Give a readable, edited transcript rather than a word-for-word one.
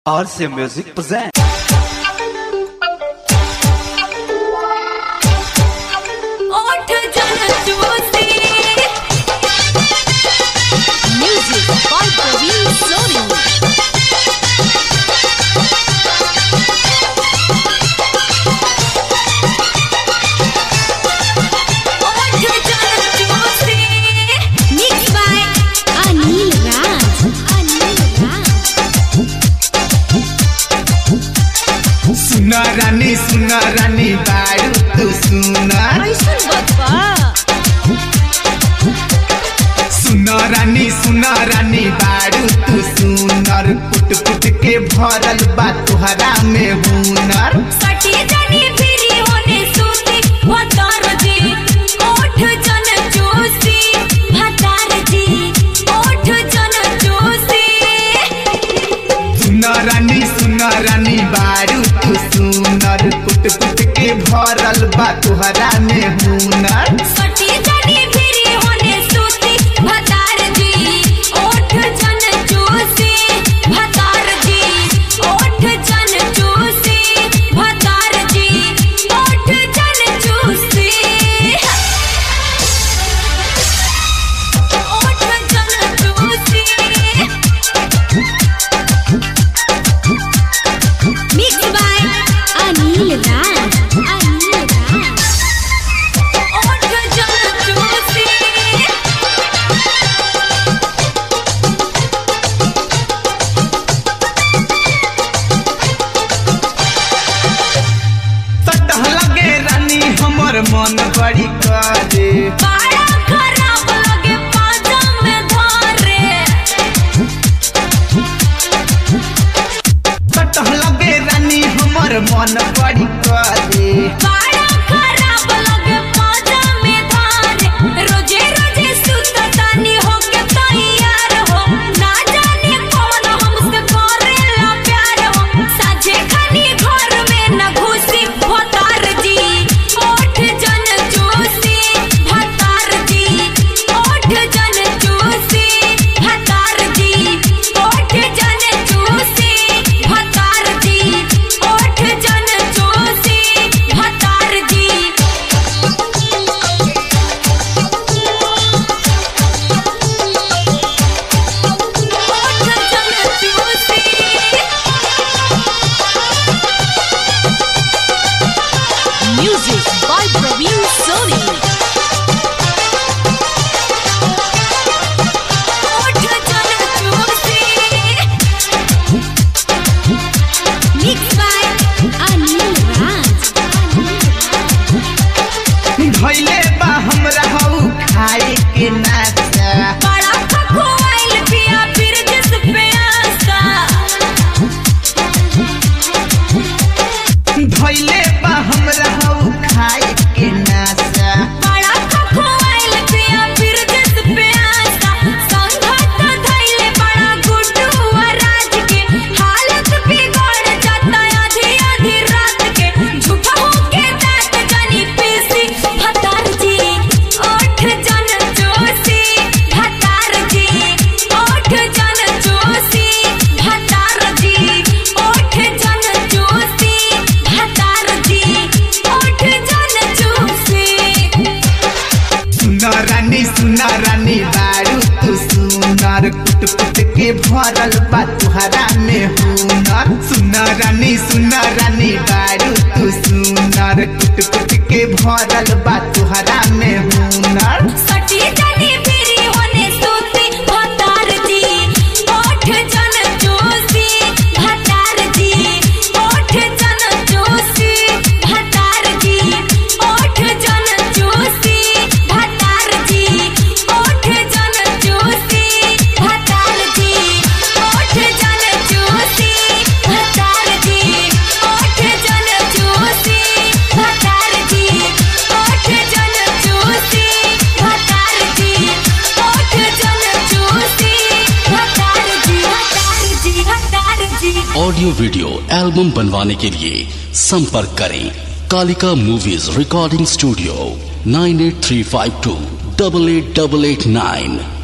RC Music presents. Music by Praveen Soni. Mixed by Anil Raj. सुना रानी बारू तू सुना सुना रानी बारू तू सुनर पुट पुट के भरल बा तुहरा में हुनर सटी जानी फिरी होने सूती भतार जी ओठ जन चूसी भतार जी ओठ जन चूसी सुना रानी बारू तू सुनर पुट पुट के भरल बा तुहरा में हुनर सटी जानी फिरी होने सूती भतार जी ओठ जन चूसी भतार जी ओठ जन चूसी भतार जी ओठ जन चूसी ओठ जन चूसी Mixed by Anil Raj. ओठ जन चूसी सटह लगे रानी हमर मन बड़ी करे बड़ा खराब लगे पाजा में धारे सटह लगे रानी हमर मन बड़ी करे बड़ा खराब लगे पाजा में धारे रोजे रोजे सुततानी होके तैयार हो ना जाने कौन हमसे करेला प्यार हो साझे खानी घर में न घुसी भतार जी ओठ जन चूसी भतार जी ओठ जन चूसी भतार जी ओठ जन चूसी भतार जी ओठ जन चूसी भतार जी ओठ जन चूसी Music by Praveen Soni. ओठ जन चूसी Mixed by Anil Raj. धैले बा हमरा हऊ खाए के नाचा बड़ा खखोइल पिया फिर जिस प्यासा धैले बा हमरा हऊ खाए के नाचा बड़ा खखोइल पिया फिर जिस प्यासा संघत धैले बड़ा गुड्डू राज के हालत बिगड़ जाता आधी आधी रात के झूठा होके दांत जानी पीसी भतार जी ओठ जन चूसी भतार जी ओठ जन चूसी भतार जी ओठ जन चूसी भतार जी ओठ जन चूसी सुना रानी बारू तू सुनर पुट पुट के भरल बा तुहरा में हुनर सुना रानी बारू तू सुनर पुट पुट के भरल बा तुहरा में हुनर सटी जानी फिरी होने सूती भतार जी ओठ जन चूसी भतार जी ओठ जन चूसी भतार जी ओठ जन चूसी भतार जी ओठ जन चूसी भतार जी ओठ जन चूसी भतार जी ओठ जन चूसी भतार जी ओठ जन चूसी भतार जी ओठ जन चूसी भतार जी ऑडियो वीडियो एल्बम बनवाने के लिए संपर्क करें कालिका मूवीज रिकॉर्डिंग स्टूडियो 98352 888889।